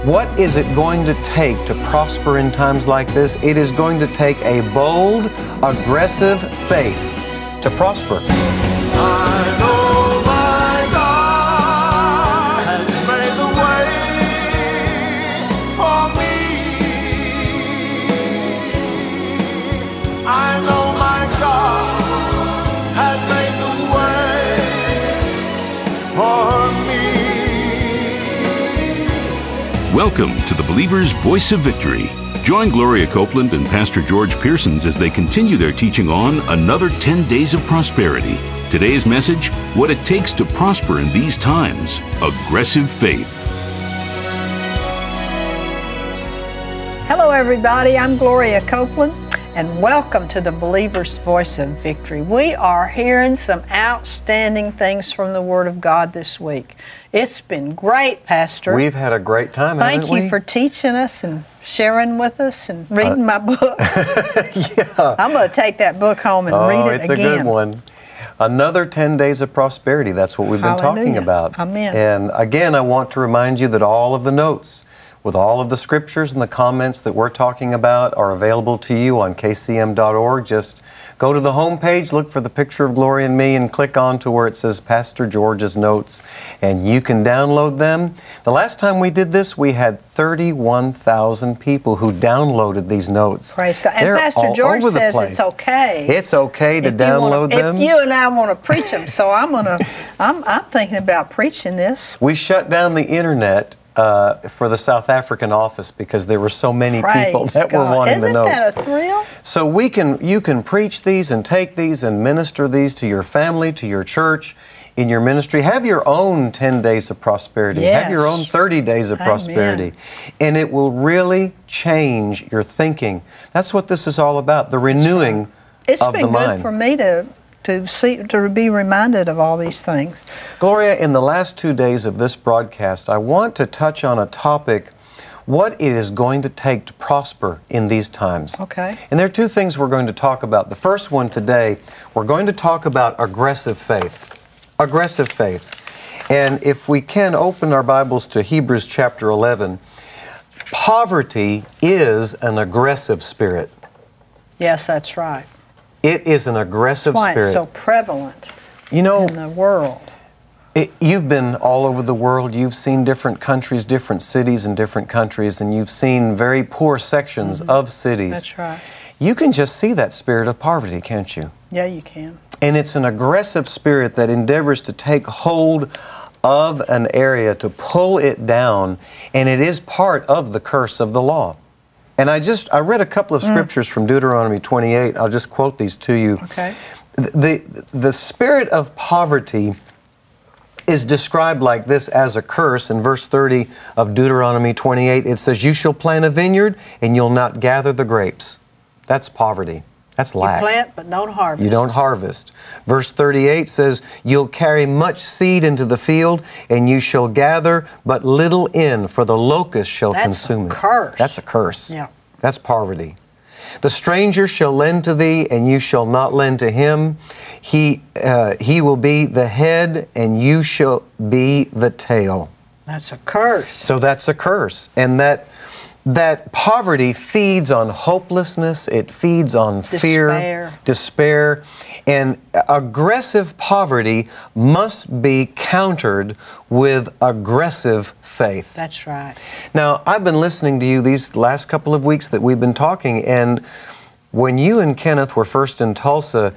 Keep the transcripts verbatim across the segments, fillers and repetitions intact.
What is it going to take to prosper in times like this? It is going to take a bold, aggressive faith to prosper. I know my God has made the way for me. I know my God has made the way for me. Welcome to the Believer's Voice of Victory. Join Gloria Copeland and Pastor George Pearsons as they continue their teaching on another ten days of prosperity. Today's message, what it takes to prosper in these times, aggressive faith. Hello everybody, I'm Gloria Copeland and welcome to the Believer's Voice of Victory. We are hearing some outstanding things from the Word of God this week. It's been great, Pastor. We've had a great time, Thank haven't we? Thank you for teaching us and sharing with us and reading uh, my book. Yeah. I'm going to take that book home and oh, read it it's again. It's a good one. Another ten days of prosperity. That's what we've been Hallelujah. talking about. Amen. And again, I want to remind you that all of the notes with all of the scriptures and the comments that we're talking about are available to you on k c m dot org. Just go to the home page, look for the picture of Gloria and me, and click on to where it says Pastor George's Notes, and you can download them. The last time we did this, we had thirty-one thousand people who downloaded these notes. Praise God. And They're Pastor all George over the says place. it's okay. It's okay to if download wanna, them. If you and I want to preach them, so I'm gonna, I'm, I'm thinking about preaching this. We shut down the internet Uh, for the South African office because there were so many Praise people that God. were wanting Isn't the notes. Isn't that a thrill? So we can, you can preach these and take these and minister these to your family, to your church, in your ministry. Have your own ten days of prosperity. Yes. Have your own thirty days of Amen. prosperity. And it will really change your thinking. That's what this is all about, the renewing right. It's of the been mind. good for me to to see, to be reminded of all these things. Gloria, in the last two days of this broadcast, I want to touch on a topic, what it is going to take to prosper in these times. Okay. And there are two things we're going to talk about. The first one today, we're going to talk about aggressive faith. Aggressive faith. And if we can open our Bibles to Hebrews chapter eleven, poverty is an aggressive spirit. Yes, that's right. It is an aggressive That's why spirit. it's so prevalent you know, in the world. It, you've been all over the world. You've seen different countries, different cities in different countries, and you've seen very poor sections mm-hmm. of cities. That's right. You can just see that spirit of poverty, can't you? Yeah, you can. And it's an aggressive spirit that endeavors to take hold of an area, to pull it down, and it is part of the curse of the law. And I just, I read a couple of scriptures mm. from Deuteronomy twenty-eight. I'll just quote these to you. Okay. The, the spirit of poverty is described like this as a curse. In verse thirty of Deuteronomy twenty-eight, it says, "You shall plant a vineyard and you'll not gather the grapes." That's poverty. That's lack. You plant but don't harvest. You don't harvest. Verse thirty-eight says, "You'll carry much seed into the field, and you shall gather but little in, for the locust shall That's consume a it." curse. That's a curse. Yeah. That's poverty. "The stranger shall lend to thee, and you shall not lend to him. He, uh, he will be the head, and you shall be the tail." That's a curse. So that's a curse. And that that poverty feeds on hopelessness, it feeds on fear, despair. despair, and aggressive poverty must be countered with aggressive faith. That's right. Now, I've been listening to you these last couple of weeks that we've been talking, and when you and Kenneth were first in Tulsa,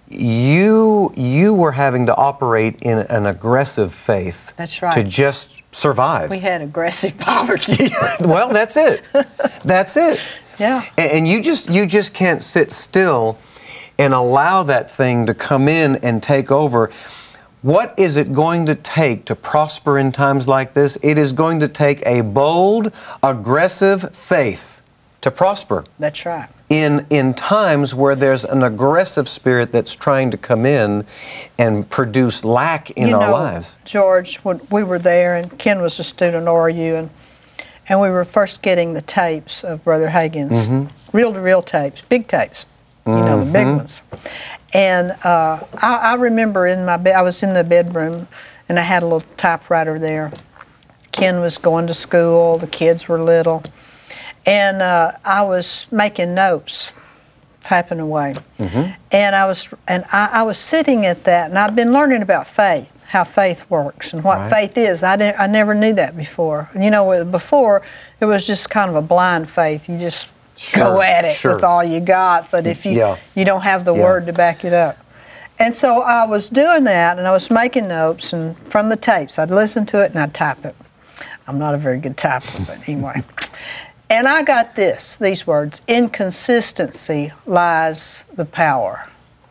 you you were having to operate in an aggressive faith. That's right. To just survive. We had aggressive poverty. Well, that's it. That's it. Yeah. And, and you just you just can't sit still and allow that thing to come in and take over. What is it going to take to prosper in times like this? It is going to take a bold, aggressive faith to prosper. That's right. In in times where there's an aggressive spirit that's trying to come in and produce lack in you our know, lives. George, when we were there, and Ken was a student at O R U, and and we were first getting the tapes of Brother Hagin's, mm-hmm. reel-to-reel tapes, big tapes, you mm-hmm. know, the big ones. And uh, I, I remember in my bed, I was in the bedroom, and I had a little typewriter there. Ken was going to school, the kids were little, and uh, I was making notes, typing away. Mm-hmm. And I was and I, I was sitting at that, and I've been learning about faith, how faith works, and what Right. faith is. I didn't, I never knew that before. You know, before it was just kind of a blind faith. You just Sure, go at it sure. with all you got, but if you Yeah. you don't have the Yeah. word to back it up. And so I was doing that, and I was making notes, and from the tapes, I'd listen to it and I'd type it. I'm not a very good typer, but anyway. And I got this, these words: inconsistency lies the power.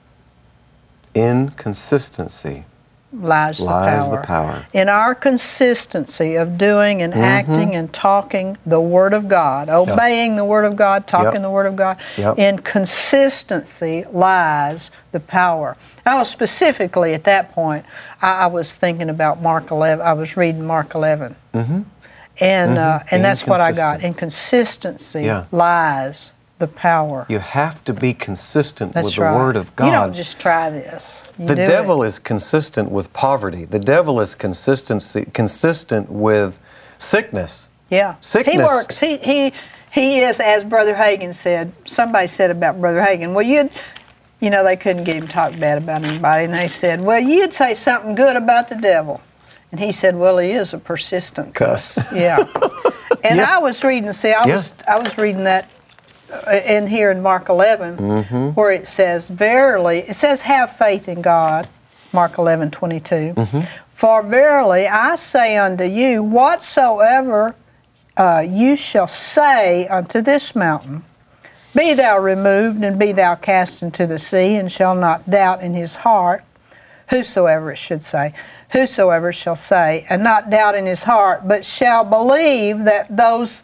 Inconsistency Lies, lies the, the power. power. In our consistency of doing and acting and talking the Word of God, obeying the Word of God, talking Yep. the Word of God, Yep. in consistency lies the power. I was specifically at that point, I, I was thinking about Mark eleven. I was reading Mark eleven. Mm-hmm. And, uh, and Being that's what I got. consistent. In consistency Yeah. lies the power. You have to be consistent That's with the right. Word of God. You don't just try this. You The do devil it. is consistent with poverty. The devil is consistency, consistent with sickness. Yeah. Sickness. He works. He he he is, as Brother Hagin said. Somebody said about Brother Hagin, well, you'd, you know, they couldn't get him to talk bad about anybody, and they said, well, you'd say something good about the devil. And he said, well, he is a persistent Cuss. Yeah. And Yeah. I was reading, see, I Yeah. was I was reading that uh, in here in Mark eleven, Mm-hmm. where it says, verily, it says, have faith in God, Mark eleven twenty-two. Mm-hmm. For verily I say unto you, whatsoever uh, you shall say unto this mountain, be thou removed and be thou cast into the sea, and shall not doubt in his heart, whosoever it should say, whosoever shall say, and not doubt in his heart, but shall believe that those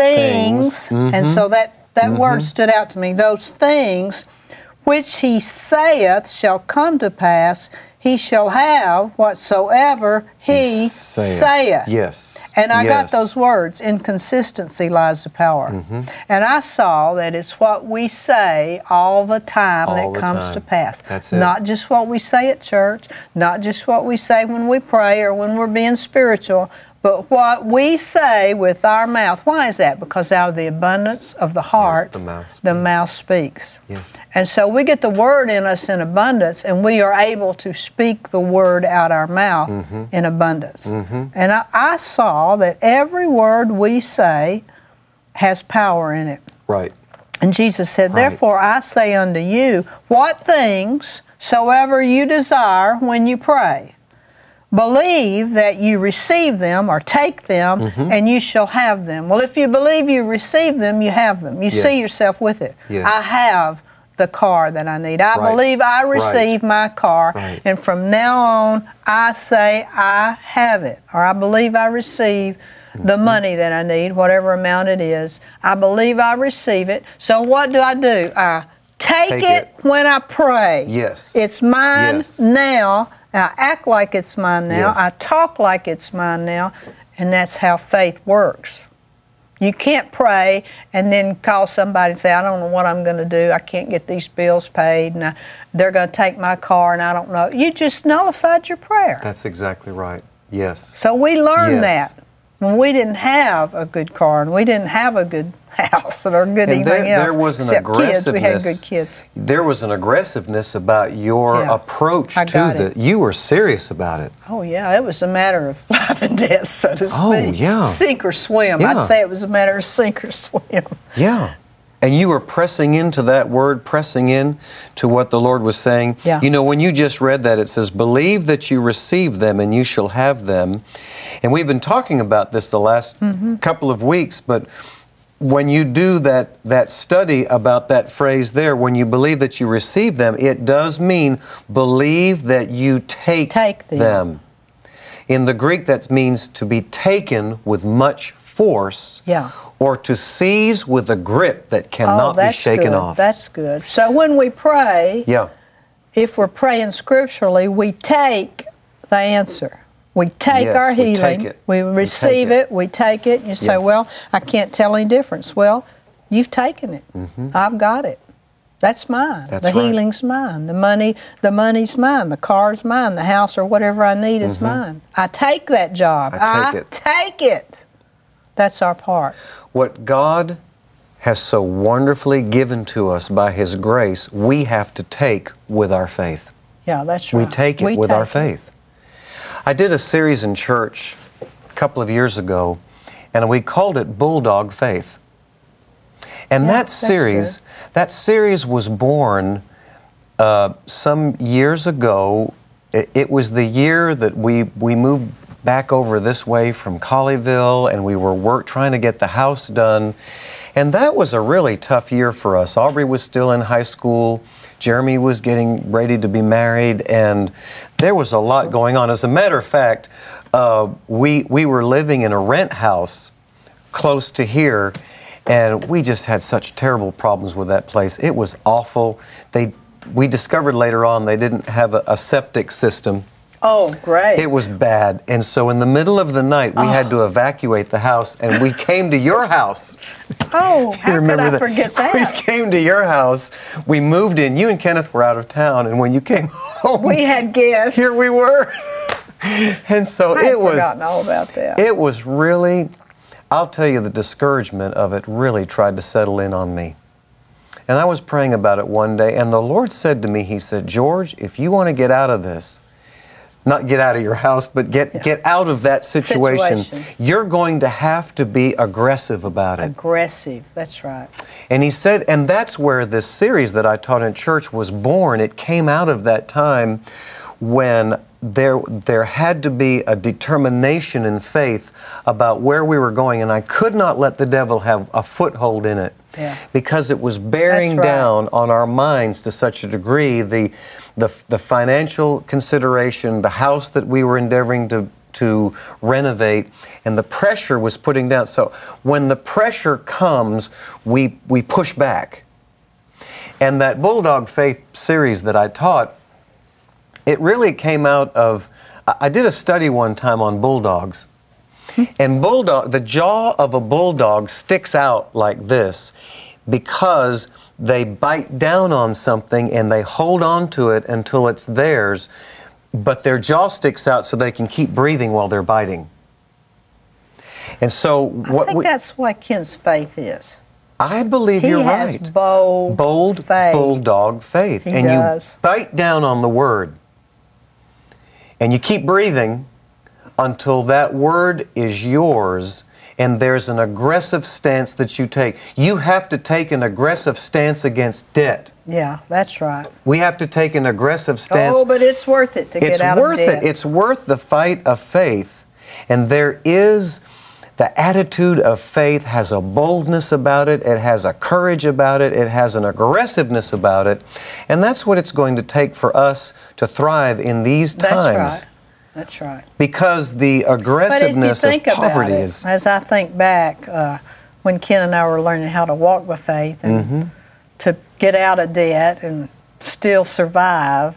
things, Things. and so that, that word stood out to me, those things which he saith shall come to pass, he shall have whatsoever he Saith. saith. Yes. And I got Yes. those words, inconsistency lies the power. Mm-hmm. And I saw that it's what we say all the time All that the comes time. to pass. That's it. Not just what we say at church, not just what we say when we pray or when we're being spiritual, but what we say with our mouth. Why is that? Because out of the abundance of the heart, the mouth the speaks. mouth speaks. Yes. And so we get the word in us in abundance, and we are able to speak the word out our mouth Mm-hmm. in abundance. And I, I saw that every word we say has power in it. Right. And Jesus said, Right. therefore I say unto you, what things soever you desire when you pray, believe that you receive them or take them, Mm-hmm. and you shall have them. Well, if you believe you receive them, you have them. You Yes. see yourself with it. Yes. I have the car that I need. I Right. believe I Right. receive my car, Right. and from now on, I say I have it, or I believe I receive the Mm-hmm. money that I need, whatever amount it is. I believe I receive it. So what do I do? I take, Take it, it. when I pray. Yes. It's mine Yes. now. I act like it's mine now. Yes. I talk like it's mine now. And that's how faith works. You can't pray and then call somebody and say, I don't know what I'm going to do. I can't get these bills paid, and I, they're going to take my car, and I don't know. You just nullified your prayer. That's exactly right. Yes. So we learned Yes. that when we didn't have a good car and we didn't have a good house or good And there, anything else. there was an except kids. aggressiveness. We had good kids. There was an aggressiveness about your Yeah. approach I to got the. it. You were serious about it. Oh, yeah, it was a matter of life and death, so to speak. Oh, yeah. Sink or swim. Yeah. I'd say it was a matter of sink or swim. Yeah. And you were pressing into that word, pressing in to what the Lord was saying. Yeah. You know, when you just read that, it says, believe that you receive them and you shall have them. And we've been talking about this the last Mm-hmm. couple of weeks, but when you do that, that study about that phrase there, when you believe that you receive them, it does mean believe that you take, Take them. them. In the Greek, that means to be taken with much force, Yeah. or to seize with a grip that Oh, cannot be that's shaken good. off. That's good. So when we pray, yeah, if we're praying scripturally, we take the answer. We take Yes, our we healing. take it. We We receive take it. it. We take it. You say, Yeah. well, I can't tell any difference. Well, you've taken it. Mm-hmm. I've got it. That's mine. That's the right. healing's mine. The money, the money's mine. The car's mine. The house or whatever I need is mine. I take that job. I take it. take it. That's our part. What God has so wonderfully given to us by His grace, we have to take with our faith. Yeah, that's right. We take it We with take our it. faith. I did a series in church a couple of years ago, and we called it Bulldog Faith. And Yeah, that that's series, good. that series was born uh, some years ago. It, it was the year that we we moved back over this way from Colleyville, and we were work trying to get the house done. And that was a really tough year for us. Aubrey was still in high school. Jeremy was getting ready to be married, and there was a lot going on. As a matter of fact, uh, we we were living in a rent house close to here, and we just had such terrible problems with that place. It was awful. They we discovered later on they didn't have a, a septic system. Oh, great. It was bad. And so in the middle of the night, we had to evacuate the house, and we came to your house. Oh, how could Remember I that? forget We that? came to your house. We moved in. You and Kenneth were out of town, and when you came home, We had guests. here we were. And so I had it was. forgotten all about that. It was really. I'll tell you, the discouragement of it really tried to settle in on me. And I was praying about it one day, and the Lord said to me, He said, "George, if you want to get out of this, not get out of your house, but get, Yeah. get out of that situation, Situation. you're going to have to be aggressive about it." Aggressive. That's right. And he said, and that's where this series that I taught in church was born. It came out of that time when there, there had to be a determination in faith about where we were going, and I could not let the devil have a foothold in it. Yeah. Because it was bearing That's right. down on our minds to such a degree, the, the, the financial consideration, the house that we were endeavoring to, to renovate, and the pressure was putting down. So when the pressure comes, we, we push back. And that Bulldog Faith series that I taught, it really came out of, I I did a study one time on bulldogs. And bulldog, the jaw of a bulldog sticks out like this because they bite down on something and they hold on to it until it's theirs, but their jaw sticks out so they can keep breathing while they're biting. And so I what think we, that's what Ken's faith is. I believe He you're has right. bold, Bold faith. bulldog faith. He and does. you bite down on the word. And you keep breathing until that word is yours, and there's an aggressive stance that you take. You have to take an aggressive stance against debt. Yeah, that's right. We have to take an aggressive stance. Oh, but it's worth it to It's get out worth of debt. it. It's worth the fight of faith. And there is the attitude of faith has a boldness about it. It has a courage about it. It has an aggressiveness about it. And that's what it's going to take for us to thrive in these That's times. right. That's right. Because the But if you aggressiveness of think about poverty it, is. as I think back, uh, when Ken and I were learning how to walk by faith and Mm-hmm. to get out of debt and still survive,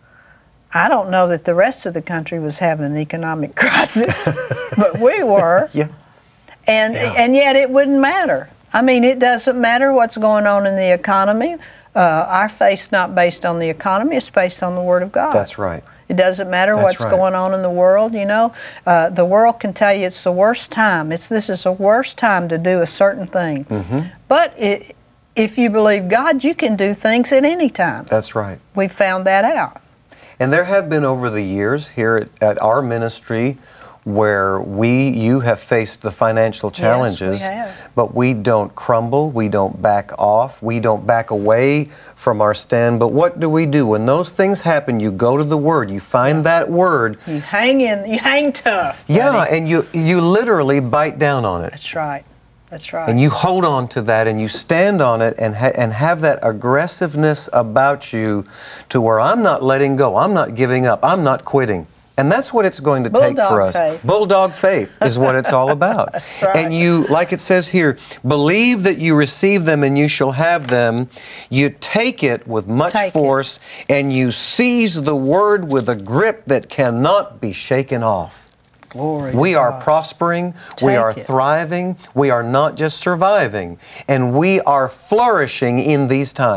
I don't know that the rest of the country was having an economic crisis, but we were. Yeah. And Yeah. and yet it wouldn't matter. I mean, it doesn't matter what's going on in the economy. Uh, our faith's not based on the economy; it's based on the Word of God. That's right. It doesn't matter That's what's right. going on in the world. You know, uh, the world can tell you it's the worst time. It's this is the worst time to do a certain thing. Mm-hmm. But it, if you believe God, you can do things at any time. That's right. We found that out. And there have been over the years here at, at our ministry where we, you have faced the financial challenges, have. but we don't crumble, we don't back off, we don't back away from our stand. But what do we do? When those things happen, you go to the Word, you find that Word, You hang in. You hang tough. yeah, buddy. and you, you literally bite down on it. That's right. That's right. And you hold on to that and you stand on it and, ha- and have that aggressiveness about you to where I'm not letting go, I'm not giving up, I'm not quitting. And that's what it's going to take Bulldog for us. faith. Bulldog faith is what it's all about. right. And you, like it says here, believe that you receive them and you shall have them. You take it with much Take it. force and you seize the word with a grip that cannot be shaken off. Glory to We are God. prospering, we Take are it. thriving, we are not just surviving, and we are flourishing in these times.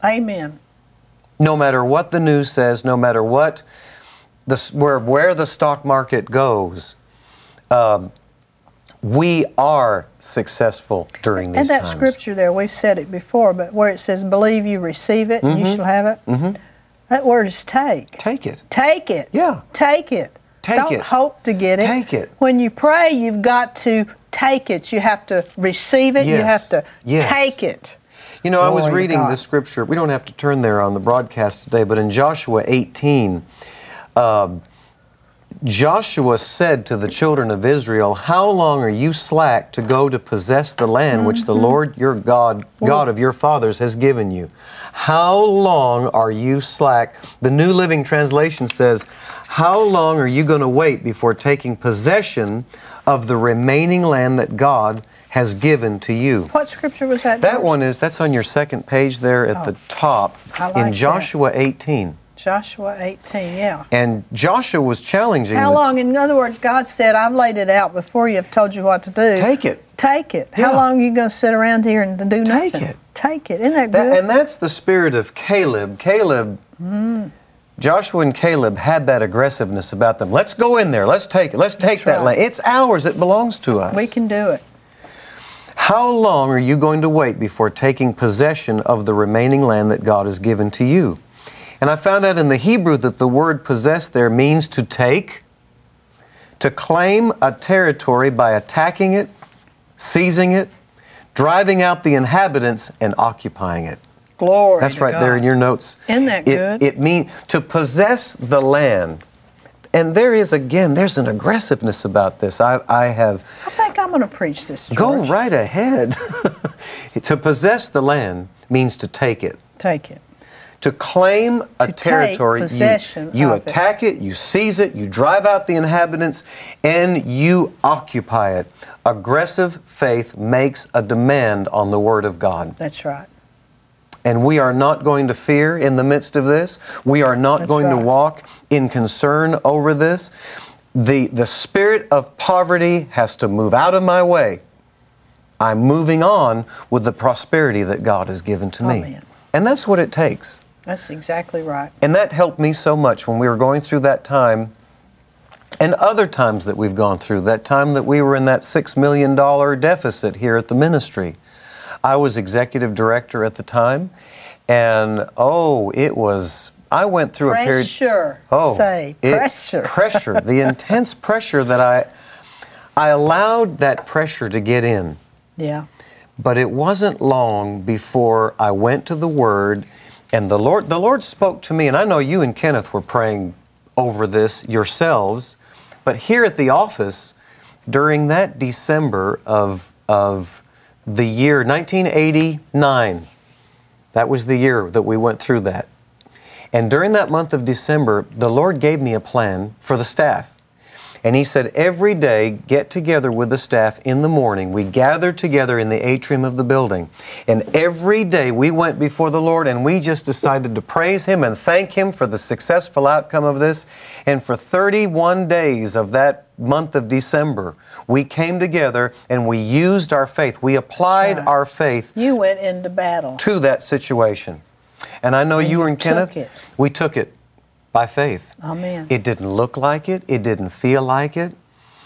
Amen. No matter what the news says, no matter what the, where, where the stock market goes, um, we are successful during these And that times. scripture there, we've said it before, but where it says, believe you receive it, and you shall have it, Mhm. that word is take. Take it. Take it. Yeah. Take it. Take Don't it. hope to get it. Take it. When you pray, you've got to take it. You have to receive it. You Yes. have to Yes. take it. You know, I was Glory to reading God. this scripture. We don't have to turn there on the broadcast today, but in Joshua eighteen, um, Joshua said to the children of Israel, "How long are you slack to go to possess the land which the Lord your God, God of your fathers, has given you? How long are you slack?" The New Living Translation says, "How long are you going to wait before taking possession of the remaining land that God has given to you?" What scripture was that? That George? one is, that's on your second page there at Oh, the top I like in that. Joshua eighteen. Joshua eighteen, yeah. And Joshua was challenging. How the- long? In other words, God said, I've laid it out before you, have told you what to do. Take it. Take it. Yeah. How long are you going to sit around here and do nothing? Take it. Take it. Isn't that That- good? and that's the spirit of Caleb. Caleb, Joshua and Caleb had that aggressiveness about them. Let's go in there. Let's take it. Let's take That's that right. land. It's ours. It belongs to us. We can do it. How long are you going to wait before taking possession of the remaining land that God has given to you? And I found out in the Hebrew that the word possess there means to take, to claim a territory by attacking it, seizing it, driving out the inhabitants, and occupying it. Glory That's to right there God. in your notes. Isn't that it, good? It means to possess the land. And there is, again, there's an aggressiveness about this. I, I have... I think I'm going to preach this, George. Go right ahead. To possess the land means to take it. Take it. To claim a To take territory, you, possession you of it. attack it, you seize it, you drive out the inhabitants, and you occupy it. Aggressive faith makes a demand on the Word of God. That's right. And we are not going to fear in the midst of this. We are not That's going to right. walk in concern over this. The, the spirit of poverty has to move out of my way. I'm moving on with the prosperity that God has given to me. Amen. And that's what it takes. That's exactly right. And that helped me so much when we were going through that time and other times that we've gone through, that time that we were in that six million dollars deficit here at the ministry. I was executive director at the time, and oh, it was, I went through a period. Pressure. Oh, Say, it- pressure. pressure, the intense pressure that I, I allowed that pressure to get in. Yeah. But it wasn't long before I went to the Word, and the Lord, the Lord spoke to me, and I know you and Kenneth were praying over this yourselves, but here at the office, during that December of, of the year nineteen eighty-nine, that was the year that we went through that. And during that month of December, the Lord gave me a plan for the staff. And He said, every day, get together with the staff in the morning. We gathered together in the atrium of the building. And every day we went before the Lord and we just decided to praise Him and thank Him for the successful outcome of this. And for thirty-one days of that month of December, we came together and we used our faith. We applied right. our faith You went into battle. to that situation. And I know And you you and took Kenneth, it. we took it by faith. Amen. It didn't look like it. It didn't feel like it.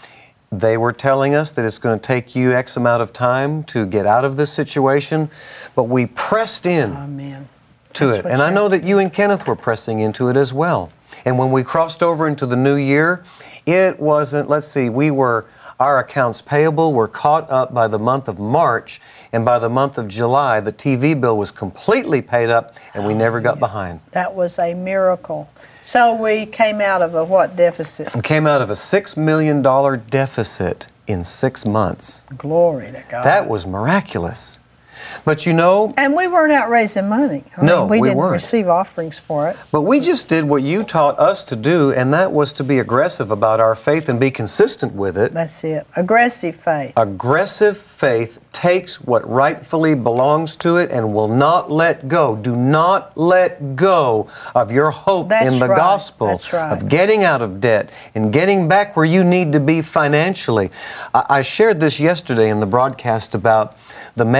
They were telling us that it's going to take you X amount of time to get out of this situation, but we pressed in Amen. to That's it. what And I you- know that you and Kenneth were pressing into it as well. And when we crossed over into the new year, it wasn't, let's see, we were, our accounts payable were caught up by the month of March, and by the month of July, the T V bill was completely paid up, and we never got behind. That was a miracle. So we came out of a what deficit? We came out of a six million dollars deficit in six months. Glory to God. That was miraculous. But you know, And we weren't out raising money. I No, mean, we, we didn't weren't. receive offerings for it. but we just did what you taught us to do, and that was to be aggressive about our faith and be consistent with it. That's it. Aggressive faith. Aggressive faith takes what rightfully belongs to it and will not let go. Do not let go of your hope That's in the right. gospel That's right. of getting out of debt and getting back where you need to be financially. I, I shared this yesterday in the broadcast about the man in our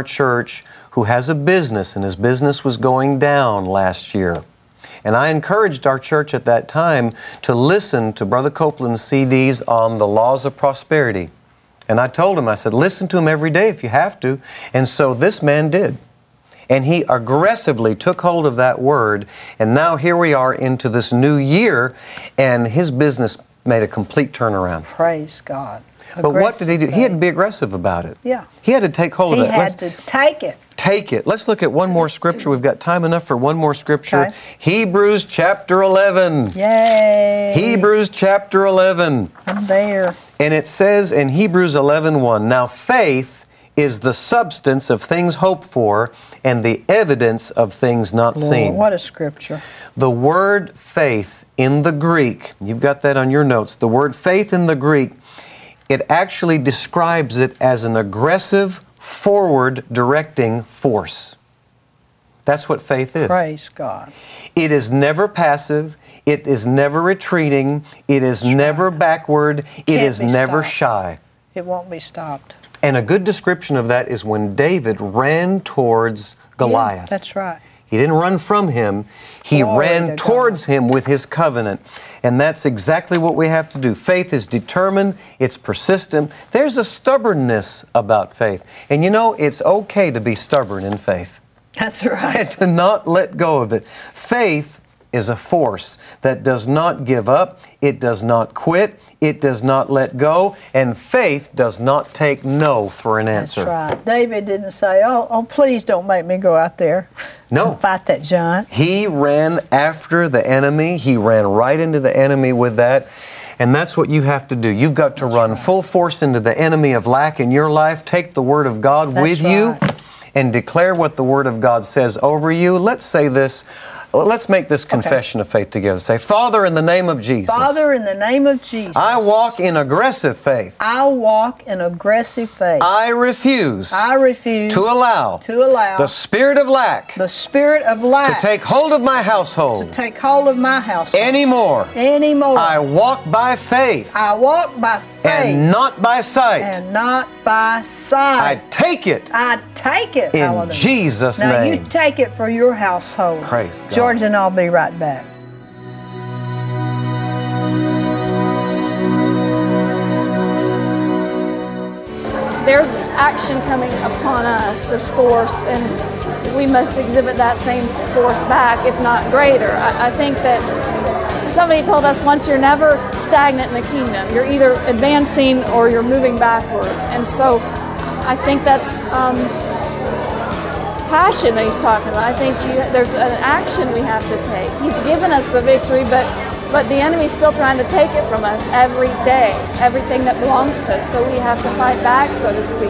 church who has a business, and his business was going down last year. And I encouraged our church at that time to listen to Brother Copeland's C Ds on the laws of prosperity. And I told him, I said, listen to him every day if you have to. And so this man did. And he aggressively took hold of that word. And now here we are into this new year, and his business made a complete turnaround. Praise God. But what did he do? He had to be aggressive about it. Yeah. He had to take hold He of it. had Let's to take it. take it. Let's look at one more scripture. We've got time enough for one more scripture. Okay. Hebrews chapter eleven. Yay. Hebrews chapter eleven. I'm there. And it says in Hebrews eleven one, now faith is the substance of things hoped for and the evidence of things not Lord, seen. what a scripture. The word faith in the Greek, you've got that on your notes, the word faith in the Greek, it actually describes it as an aggressive, forward directing force. That's what faith is. Praise God. It is never passive. It is never retreating. It is never backward. It Can't is be never stopped. shy. It won't be stopped. And a good description of that is when David ran towards Goliath. Yeah, that's right. He didn't run from him. He Glory to ran God. towards him with his covenant. And that's exactly what we have to do. Faith is determined. It's persistent. There's a stubbornness about faith. And you know, it's okay to be stubborn in faith That's right. and to not let go of it. Faith is a force that does not give up. It does not quit. It does not let go. And faith does not take no for an answer. That's right. David didn't say, oh, oh, please don't make me go out there No. and fight that giant. He ran after the enemy. He ran right into the enemy with that. And that's what you have to do. You've got to run full force into the enemy of lack in your life. Take the Word of God That's with you right. and declare what the Word of God says over you. Let's say this. Let's make this confession of faith together. Say, Father, in the name of Jesus, Father, in the name of Jesus, I walk in aggressive faith. I walk in aggressive faith. I refuse I refuse to allow to allow the spirit of lack the spirit of to lack take hold of my household to take hold of my house anymore. anymore. I walk by faith I walk by faith and not by sight. and not by I sight. take it I take it. in Hallelujah. Jesus' Now name. you take it for your household. Praise God. George and I'll be right back. There's action coming upon us, there's force, and we must exhibit that same force back, if not greater. I, I think that somebody told us once, you're never stagnant in the kingdom. You're either advancing or you're moving backward. And so I think that's um, passion that he's talking about. I think you, there's an action we have to take. He's given us the victory, but But the enemy's still trying to take it from us every day, everything that belongs to us, so we have to fight back, so to speak.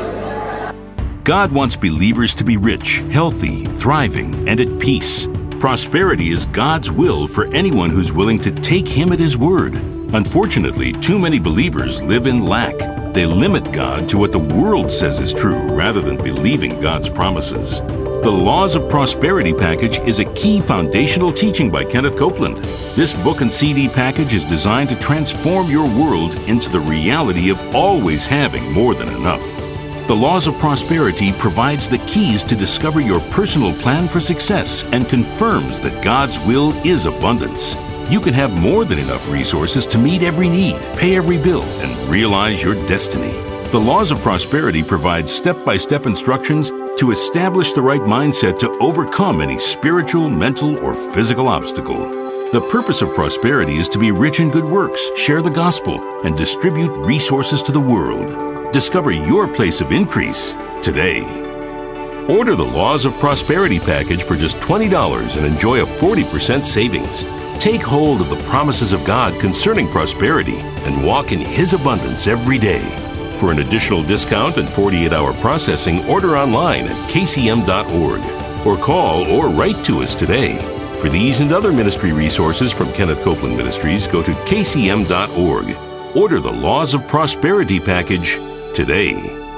God wants believers to be rich, healthy, thriving, and at peace. Prosperity is God's will for anyone who's willing to take Him at His word. Unfortunately, too many believers live in lack. They limit God to what the world says is true rather than believing God's promises. The Laws of Prosperity package is a key foundational teaching by Kenneth Copeland. This book and C D package is designed to transform your world into the reality of always having more than enough. The Laws of Prosperity provides the keys to discover your personal plan for success and confirms that God's will is abundance. You can have more than enough resources to meet every need, pay every bill, and realize your destiny. The Laws of Prosperity provides step-by-step instructions to establish the right mindset to overcome any spiritual, mental, or physical obstacle. The purpose of prosperity is to be rich in good works, share the gospel, and distribute resources to the world. Discover your place of increase today. Order the Laws of Prosperity package for just twenty dollars and enjoy a forty percent savings. Take hold of the promises of God concerning prosperity and walk in His abundance every day. For an additional discount and forty-eight hour processing, order online at k c m dot org or call or write to us today. For these and other ministry resources from Kenneth Copeland Ministries, go to k c m dot org. Order the Laws of Prosperity package today.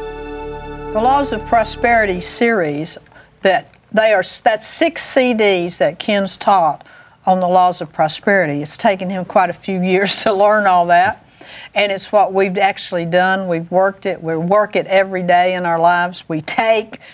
The Laws of Prosperity series, that they are that's six C Ds that Ken's taught on the Laws of Prosperity. It's taken him quite a few years to learn all that. And it's what we've actually done. We've worked it. We work it every day in our lives. We take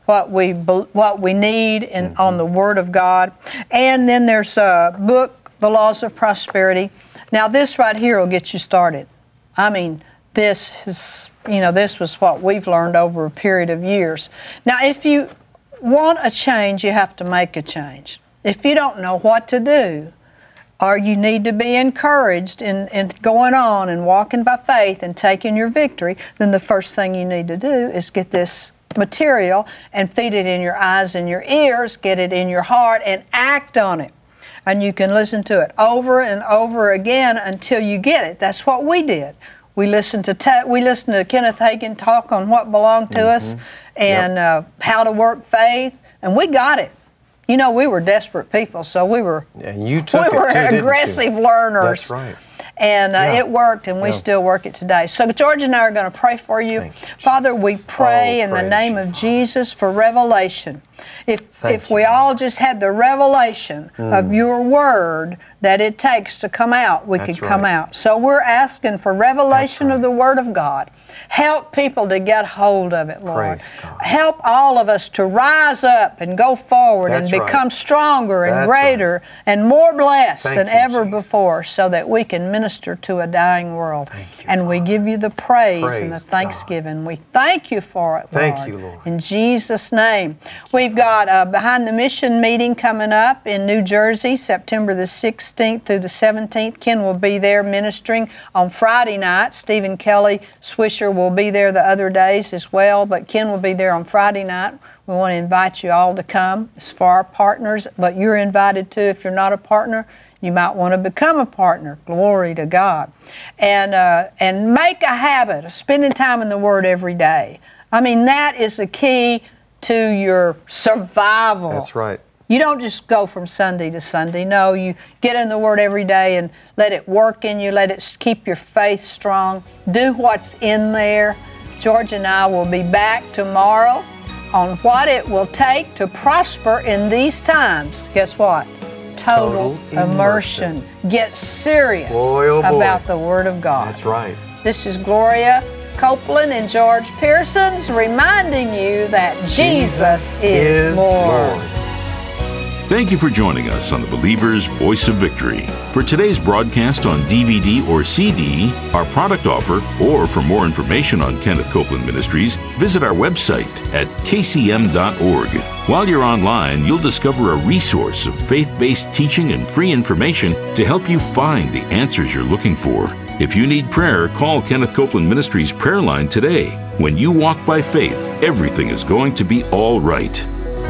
what we bel- what we need in, on the Word of God. And then there's a book, The Laws of Prosperity. Now this right here will get you started. I mean, this is, you know, this was what we've learned over a period of years. Now, if you want a change, you have to make a change. If you don't know what to do, or you need to be encouraged in, in going on and walking by faith and taking your victory, then the first thing you need to do is get this material and feed it in your eyes and your ears, get it in your heart, and act on it. And you can listen to it over and over again until you get it. That's what we did. We listened to te- we listened to Kenneth Hagin talk on what belonged to mm-hmm. us and yep. uh, how to work faith, and we got it. You know, we were desperate people, so we were and you took we it were too, aggressive learners. That's right. And uh, yeah. it worked, and we yeah. still work it today. So George and I are going to pray for you. you Father, we pray oh, in the name you, of Father. Jesus for revelation. If Thank if you. we all just had the revelation mm. of your word that it takes to come out, we That's could come right. out. So we're asking for revelation right. of the word of God. Help people to get hold of it, Lord. Praise God. Help all of us to rise up and go forward That's and right. become stronger and That's greater right. and more blessed Thank than you, ever Jesus. before, so that we can minister to a dying world. Thank you, and we Father. give you the praise, Praise and the God. thanksgiving. We thank you for it, Lord. Thank you, Lord. In Jesus' name. We've got a Behind the Mission meeting coming up in New Jersey, September the sixteenth through the seventeenth. Ken will be there ministering on Friday night. Stephen Kelly Swisher will be there the other days as well, but Ken will be there on Friday night. We want to invite you all to come. It's for our partners, but you're invited too. If you're not a partner, you might want to become a partner. Glory to God. And uh, and make a habit of spending time in the Word every day. I mean, that is the key to your survival. That's right. You don't just go from Sunday to Sunday. No, you get in the Word every day and let it work in you. Let it keep your faith strong. Do what's in there. George and I will be back tomorrow on what it will take to prosper in these times. Guess what? Total, Total immersion. immersion. Get serious Boy, oh boy. about the Word of God. That's right. This is Gloria Copeland and George Pearsons reminding you that Jesus, Jesus is, is Lord. Lord. Thank you for joining us on the Believer's Voice of Victory. For today's broadcast on D V D or C D, our product offer, or for more information on Kenneth Copeland Ministries, visit our website at k c m dot org. While you're online, you'll discover a resource of faith-based teaching and free information to help you find the answers you're looking for. If you need prayer, call Kenneth Copeland Ministries prayer line today. When you walk by faith, everything is going to be all right.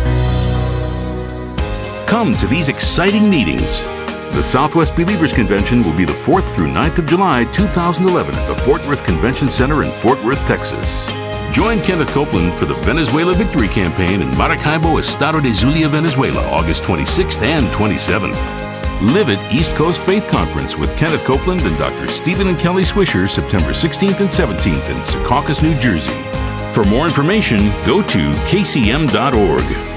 Come to these exciting meetings. The Southwest Believers Convention will be the fourth through ninth of July, two thousand eleven at the Fort Worth Convention Center in Fort Worth, Texas. Join Kenneth Copeland for the Venezuela Victory Campaign in Maracaibo, Estado de Zulia, Venezuela, August twenty-sixth and twenty-seventh. Live It East Coast Faith Conference with Kenneth Copeland and Doctor Stephen and Kelly Swisher, September sixteenth and seventeenth in Secaucus, New Jersey. For more information, go to k c m dot org.